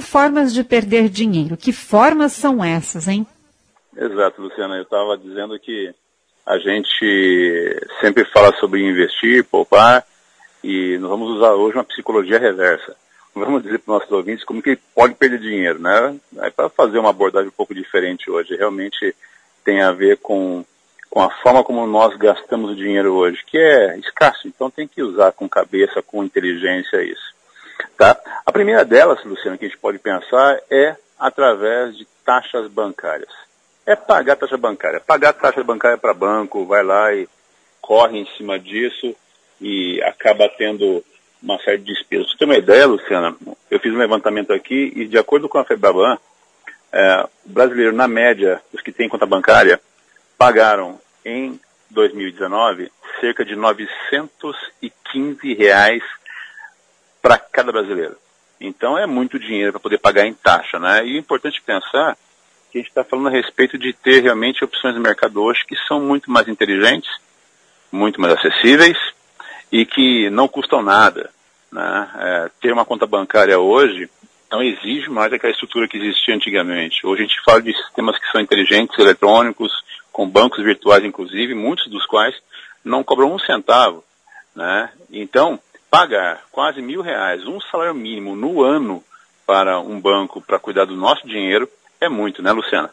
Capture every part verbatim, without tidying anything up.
formas de perder dinheiro. Que formas são essas, hein? Exato, Luciana. Eu estava dizendo que a gente sempre fala sobre investir, poupar, e nós vamos usar hoje uma psicologia reversa. Vamos dizer para os nossos ouvintes como que pode perder dinheiro, né? É para fazer uma abordagem um pouco diferente hoje. Realmente tem a ver com, com a forma como nós gastamos o dinheiro hoje, que é escasso. Então tem que usar com cabeça, com inteligência isso. Tá? A primeira delas, Luciano, que a gente pode pensar é através de taxas bancárias. É pagar taxa bancária. Pagar taxa bancária para banco, vai lá e corre em cima disso e acaba tendo uma série de despesas. Pra você ter uma ideia, Luciana, eu fiz um levantamento aqui e de acordo com a FEBABAN, é, o brasileiro, na média, os que têm conta bancária, pagaram em dois mil e dezenove cerca de novecentos e quinze reais para cada brasileiro. Então é muito dinheiro para poder pagar em taxa, né? E é importante pensar que a gente está falando a respeito de ter realmente opções no mercado hoje que são muito mais inteligentes, muito mais acessíveis e que não custam nada, né? É, ter uma conta bancária hoje não exige mais aquela estrutura que existia antigamente. Hoje a gente fala de sistemas que são inteligentes, eletrônicos, com bancos virtuais inclusive, muitos dos quais não cobram um centavo, né? Então, pagar quase mil reais, um salário mínimo no ano para um banco para cuidar do nosso dinheiro é muito, né, Luciana?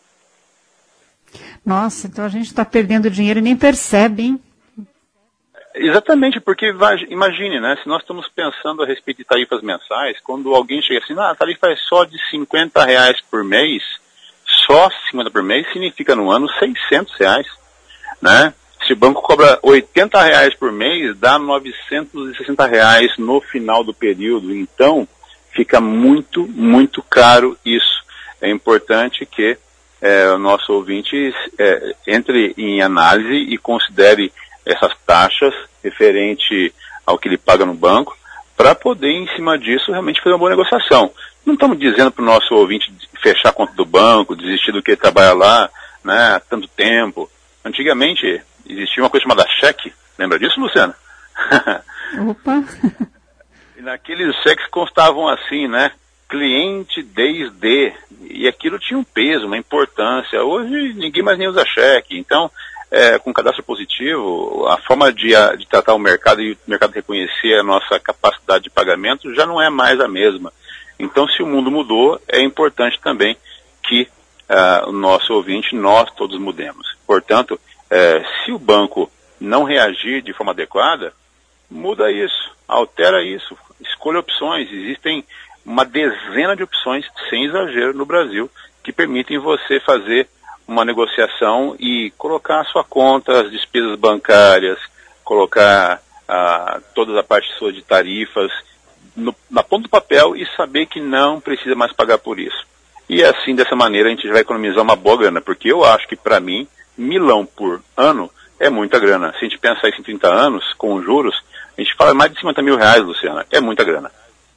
Nossa, então a gente está perdendo dinheiro e nem percebe, hein? Exatamente, porque imagine, né, se nós estamos pensando a respeito de tarifas mensais, quando alguém chega assim, ah, a tarifa é só de cinquenta reais por mês, só cinquenta por mês significa no ano seiscentos reais, né? Se o banco cobra oitenta reais por mês, dá novecentos e sessenta reais no final do período, então fica muito, muito caro isso. É importante que é, o nosso ouvinte é, entre em análise e considere essas taxas referente ao que ele paga no banco, para poder, em cima disso, realmente fazer uma boa negociação. Não estamos dizendo para o nosso ouvinte fechar a conta do banco, desistir do que ele trabalha lá, né, há tanto tempo. Antigamente, existia uma coisa chamada cheque. Lembra disso, Luciana? Opa! E naqueles cheques constavam assim, né? Cliente desde. E aquilo tinha um peso, uma importância. Hoje ninguém mais nem usa cheque. Então, é, com cadastro positivo, a forma de, a, de tratar o mercado e o mercado reconhecer a nossa capacidade de pagamento já não é mais a mesma. Então, se o mundo mudou, é importante também que uh, o nosso ouvinte, nós todos mudemos. Portanto, uh, se o banco não reagir de forma adequada, muda isso, altera isso, escolha opções. Existem uma dezena de opções, sem exagero, no Brasil, que permitem você fazer uma negociação e colocar a sua conta, as despesas bancárias, colocar ah, toda a parte sua de tarifas no, na ponta do papel e saber que não precisa mais pagar por isso. E assim, dessa maneira, a gente vai economizar uma boa grana, porque eu acho que, para mim, milão por ano é muita grana. Se a gente pensar isso em trinta anos, com juros, a gente fala mais de cinquenta mil reais, Luciana. É muita grana.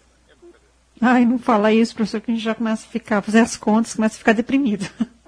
Ai, não fala isso, professor, que a gente já começa a ficar, fazer as contas, começa a ficar deprimido.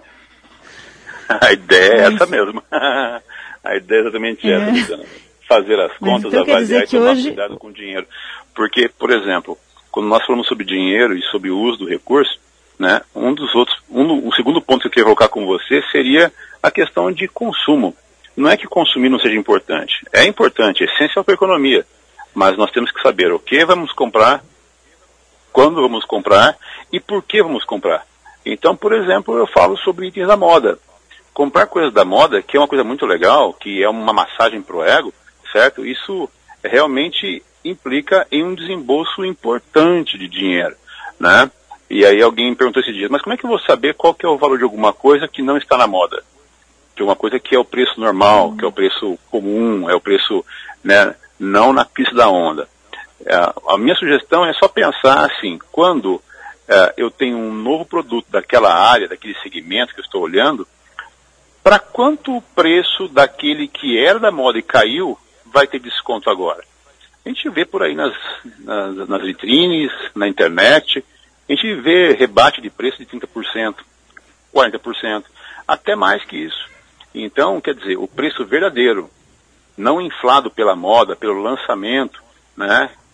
A ideia é essa mesmo. A ideia é exatamente essa, Luciana. Fazer as contas, então, avaliar e tomar hoje... cuidado com o dinheiro. Porque, por exemplo, quando nós falamos sobre dinheiro e sobre o uso do recurso, né, um dos outros, um, o segundo ponto que eu queria colocar com você seria a questão de consumo. Não é que consumir não seja importante. É importante, é essencial para a economia. Mas nós temos que saber o que vamos comprar, quando vamos comprar e por que vamos comprar. Então, por exemplo, eu falo sobre itens da moda. Comprar coisas da moda, que é uma coisa muito legal, que é uma massagem para o ego, certo? Isso realmente implica em um desembolso importante de dinheiro, né? E aí alguém me perguntou esses dias, mas como é que eu vou saber qual que é o valor de alguma coisa que não está na moda? De uma coisa que é o preço normal, que é o preço comum, é o preço, né, não na pista da onda. A minha sugestão é só pensar assim, quando uh, eu tenho um novo produto daquela área, daquele segmento que eu estou olhando, para quanto o preço daquele que era da moda e caiu vai ter desconto agora? A gente vê por aí nas, nas, nas vitrines, na internet, a gente vê rebate de preço de trinta por cento, quarenta por cento, até mais que isso. Então, quer dizer, o preço verdadeiro, não inflado pela moda, pelo lançamento, né,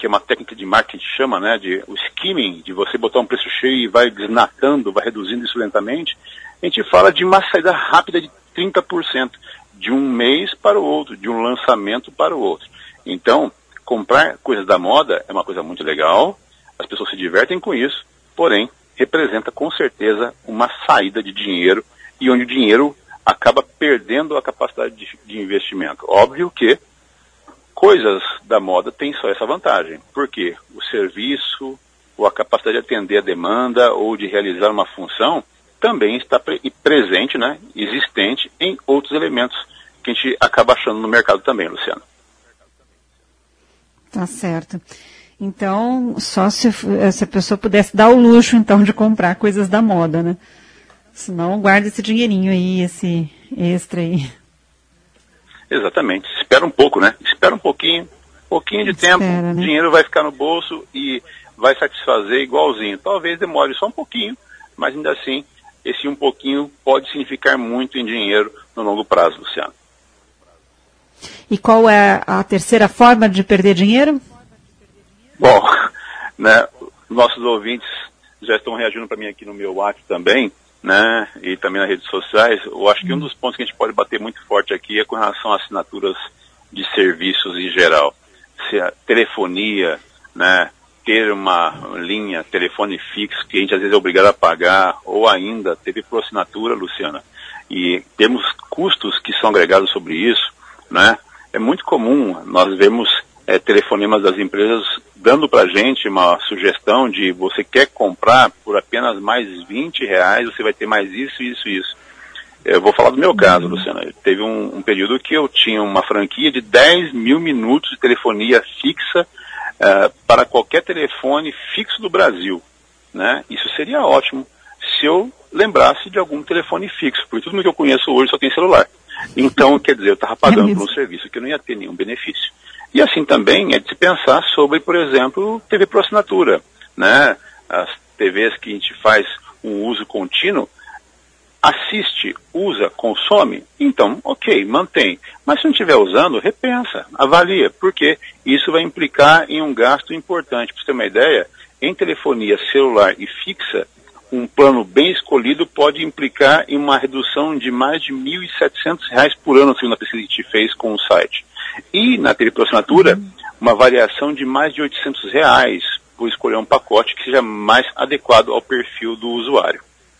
que é uma técnica de marketing que chama, né, de o skimming, de você botar um preço cheio e vai desnatando, vai reduzindo isso lentamente, a gente fala de uma saída rápida de trinta por cento, de um mês para o outro, de um lançamento para o outro. Então, comprar coisas da moda é uma coisa muito legal, as pessoas se divertem com isso, porém, representa com certeza uma saída de dinheiro, e onde o dinheiro acaba perdendo a capacidade de, de investimento. Óbvio que coisas da moda têm só essa vantagem, porque o serviço, ou a capacidade de atender a demanda, ou de realizar uma função, também está pre- presente, né, existente em outros elementos que a gente acaba achando no mercado também, Luciana. Tá certo. Então, só se, se a pessoa pudesse dar o luxo, então, de comprar coisas da moda, né? Senão, guarda esse dinheirinho aí, esse extra aí. Exatamente. Espera um pouco, né? Espera um pouquinho, pouquinho de Espera, tempo, né? O dinheiro vai ficar no bolso e vai satisfazer igualzinho. Talvez demore só um pouquinho, mas ainda assim, esse um pouquinho pode significar muito em dinheiro no longo prazo, Luciano. E qual é a terceira forma de perder dinheiro? Bom, né, nossos ouvintes já estão reagindo para mim aqui no meu WhatsApp também, né, e também nas redes sociais. Eu acho que um dos pontos que a gente pode bater muito forte aqui é com relação a assinaturas de serviços em geral. Se a telefonia, né, ter uma linha, telefone fixo, que a gente às vezes é obrigado a pagar, ou ainda T V por assinatura, Luciana, e temos custos que são agregados sobre isso, né? É muito comum nós vemos é, telefonemas das empresas dando para a gente uma sugestão de você quer comprar por apenas mais vinte reais, você vai ter mais isso, isso, isso. Eu vou falar do meu caso, Luciana. Teve um, um período que eu tinha uma franquia de dez mil minutos de telefonia fixa uh, para qualquer telefone fixo do Brasil, né? Isso seria ótimo se eu lembrasse de algum telefone fixo, porque tudo que eu conheço hoje só tem celular. Então, quer dizer, eu estava pagando é por um serviço que eu não ia ter nenhum benefício. E assim também é de se pensar sobre, por exemplo, T V por assinatura, né? As T Vs que a gente faz um uso contínuo, assiste, usa, consome, então, ok, mantém. Mas se não estiver usando, repensa, avalia, porque isso vai implicar em um gasto importante. Para você ter uma ideia, em telefonia celular e fixa, um plano bem escolhido pode implicar em uma redução de mais de mil e setecentos reais por ano, segundo a pesquisa que a gente fez com o site. E na T V por assinatura, uhum. uma variação de mais de oitocentos reais por escolher um pacote que seja mais adequado ao perfil do usuário.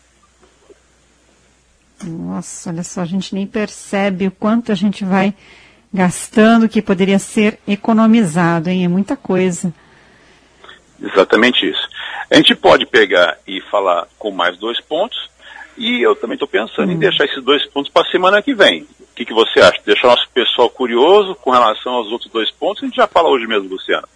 Nossa, olha só, a gente nem percebe o quanto a gente vai gastando que poderia ser economizado, hein? É muita coisa. Exatamente isso. A gente pode pegar e falar com mais dois pontos, e eu também estou pensando hum. em deixar esses dois pontos para a semana que vem. O que, que você acha? Deixar o nosso pessoal curioso com relação aos outros dois pontos? A gente já fala hoje mesmo, Luciana.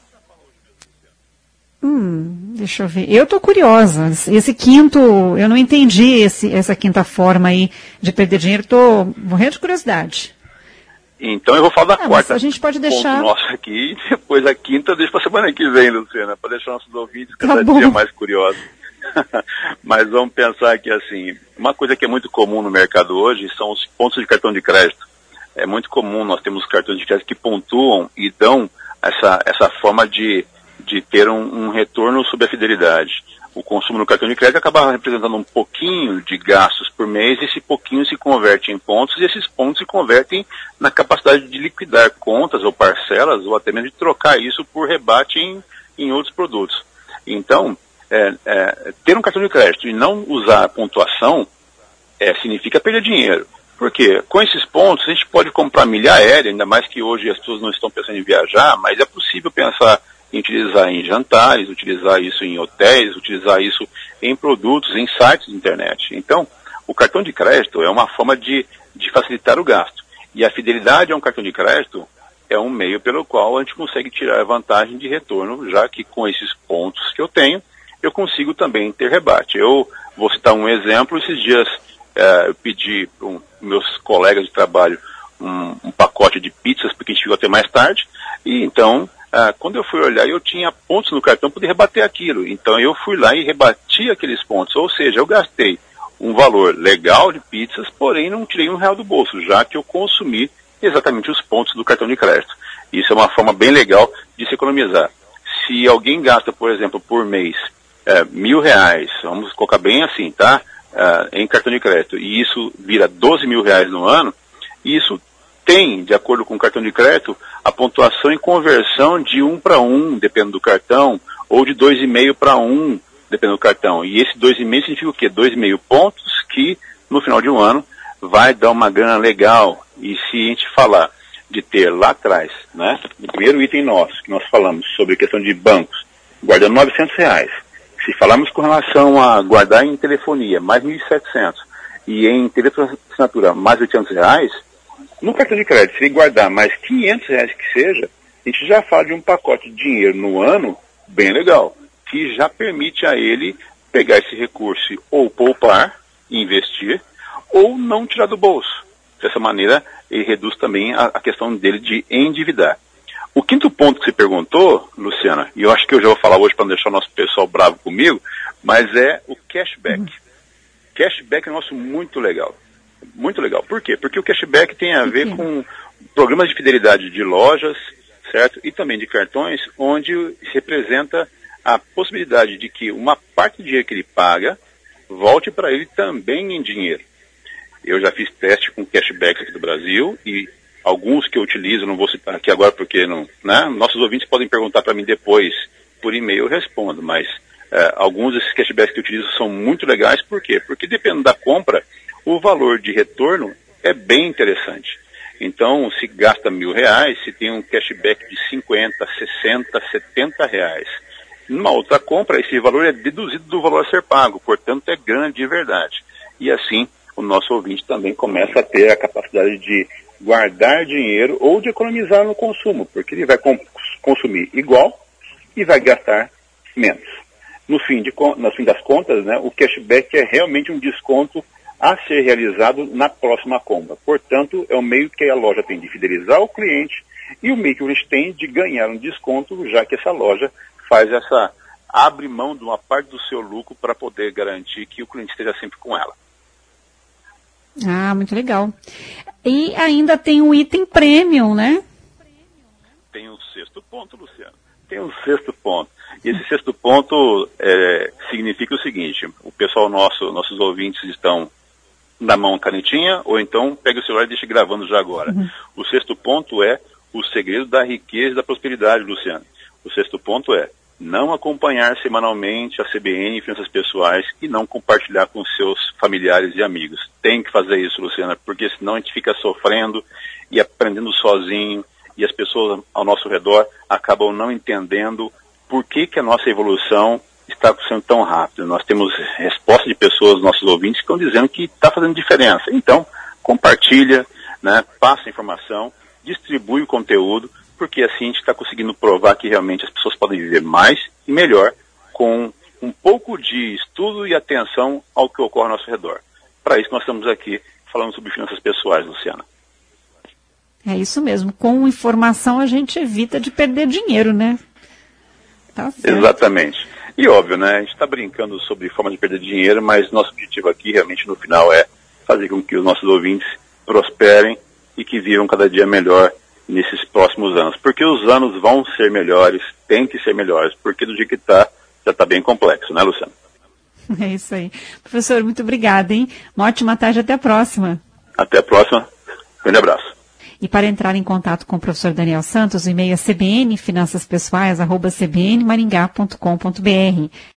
Hum, deixa eu ver. Eu estou curiosa. Esse quinto, eu não entendi esse, essa quinta forma aí de perder dinheiro. Estou morrendo de curiosidade. Então eu vou falar da ah, quarta. A gente pode deixar. Ponto nosso aqui, e depois a quinta eu deixo para a semana que vem, Luciana, para deixar nossos ouvintes cada tá dia mais curiosos. Mas vamos pensar aqui assim, uma coisa que é muito comum no mercado hoje são os pontos de cartão de crédito. É muito comum, nós temos cartões de crédito que pontuam e dão essa, essa forma de, de ter um, um retorno sobre a fidelidade. O consumo no cartão de crédito acaba representando um pouquinho de gastos por mês, e esse pouquinho se converte em pontos, e esses pontos se convertem na capacidade de liquidar contas ou parcelas, ou até mesmo de trocar isso por rebate em, em outros produtos. Então, é, é, ter um cartão de crédito e não usar a pontuação é, significa perder dinheiro. Por quê? Com esses pontos a gente pode comprar milha aérea, ainda mais que hoje as pessoas não estão pensando em viajar, mas é possível pensar em utilizar em jantares, utilizar isso em hotéis, utilizar isso em produtos, em sites de internet. Então, o cartão de crédito é uma forma de, de facilitar o gasto. E a fidelidade a um cartão de crédito é um meio pelo qual a gente consegue tirar a vantagem de retorno, já que com esses pontos que eu tenho, eu consigo também ter rebate. Eu vou citar um exemplo. Esses dias eh, eu pedi para um, meus colegas de trabalho um, um pacote de pizzas, porque a gente ficou até mais tarde, e então... Ah, quando eu fui olhar, eu tinha pontos no cartão para poder rebater aquilo. Então eu fui lá e rebati aqueles pontos. Ou seja, eu gastei um valor legal de pizzas, porém não tirei um real do bolso, já que eu consumi exatamente os pontos do cartão de crédito. Isso é uma forma bem legal de se economizar. se alguém gasta, por exemplo, por mês, é, mil reais, vamos colocar bem assim, tá? É, em cartão de crédito, e isso vira doze mil reais no ano, isso tem, de acordo com o cartão de crédito, a pontuação em conversão de um para um, dependendo do cartão, ou de dois vírgula cinco para um, dependendo do cartão. E esse dois vírgula cinco significa o quê? dois vírgula cinco pontos que, no final de um ano, vai dar uma grana legal. E se a gente falar de ter lá atrás, né, no primeiro item nosso, que nós falamos sobre a questão de bancos, guardando novecentos reais, se falarmos com relação a guardar em telefonia, mais mil e setecentos, e em telefonassinatura, mais oitocentos reais, no cartão de crédito, se ele guardar mais quinhentos reais que seja, a gente já fala de um pacote de dinheiro no ano bem legal, que já permite a ele pegar esse recurso ou poupar, investir, ou não tirar do bolso. Dessa maneira, ele reduz também a, a questão dele de endividar. O quinto ponto que você perguntou, Luciana, e eu acho que eu já vou falar hoje para não deixar o nosso pessoal bravo comigo, mas é o cashback. Uhum. Cashback é um negócio muito legal. Muito legal. Por quê? Porque o cashback tem a ver com programas de fidelidade de lojas, certo? E também de cartões, onde se representa a possibilidade de que uma parte do dinheiro que ele paga volte para ele também em dinheiro. Eu já fiz teste com cashback aqui do Brasil e alguns que eu utilizo, não vou citar aqui agora porque não, né? Nossos ouvintes podem perguntar para mim depois por e-mail, eu respondo, mas é, alguns desses cashbacks que eu utilizo são muito legais. Por quê? Porque dependendo da compra, o valor de retorno é bem interessante. Então, se gasta mil reais, se tem um cashback de cinquenta, sessenta, setenta reais. Numa outra compra, esse valor é deduzido do valor a ser pago, portanto é grande de verdade. E assim, o nosso ouvinte também começa a ter a capacidade de guardar dinheiro ou de economizar no consumo, porque ele vai com- consumir igual e vai gastar menos. No fim, de, no fim das contas, né, o cashback é realmente um desconto a ser realizado na próxima compra. Portanto, é o meio que a loja tem de fidelizar o cliente e o meio que o cliente tem de ganhar um desconto, já que essa loja faz essa, abre mão de uma parte do seu lucro para poder garantir que o cliente esteja sempre com ela. Ah, muito legal. E ainda tem um item premium, né? Tem um sexto ponto, Luciano. Tem um sexto ponto. E esse sexto ponto é, significa o seguinte: o pessoal nosso, nossos ouvintes estão na mão canetinha, ou então pega o celular e deixa gravando já agora. Uhum. O sexto ponto é o segredo da riqueza e da prosperidade, Luciano. O sexto ponto é não acompanhar semanalmente a C B N e finanças pessoais e não compartilhar com seus familiares e amigos. Tem que fazer isso, Luciana, porque senão a gente fica sofrendo e aprendendo sozinho, e as pessoas ao nosso redor acabam não entendendo por que que a nossa evolução está sendo tão rápida. Nós temos resposta de pessoas, nossos ouvintes, que estão dizendo que está fazendo diferença. Então, compartilha, né, passa a informação, distribui o conteúdo, porque assim a gente está conseguindo provar que realmente as pessoas podem viver mais e melhor com um pouco de estudo e atenção ao que ocorre ao nosso redor. Para isso nós estamos aqui falando sobre finanças pessoais, Luciana. É isso mesmo. Com informação a gente evita de perder dinheiro, né? Tá certo. Exatamente. E óbvio, né? A gente está brincando sobre forma de perder dinheiro, mas nosso objetivo aqui realmente no final é fazer com que os nossos ouvintes prosperem e que vivam cada dia melhor nesses próximos anos. Porque os anos vão ser melhores, tem que ser melhores, porque do jeito que está, já está bem complexo, né, Luciano? É isso aí. Professor, muito obrigada, hein? Uma ótima tarde, até a próxima. Até a próxima. Grande abraço. E para entrar em contato com o professor Daniel Santos, o e-mail é c b n finanças pessoais arroba c b n maringá ponto com ponto b r.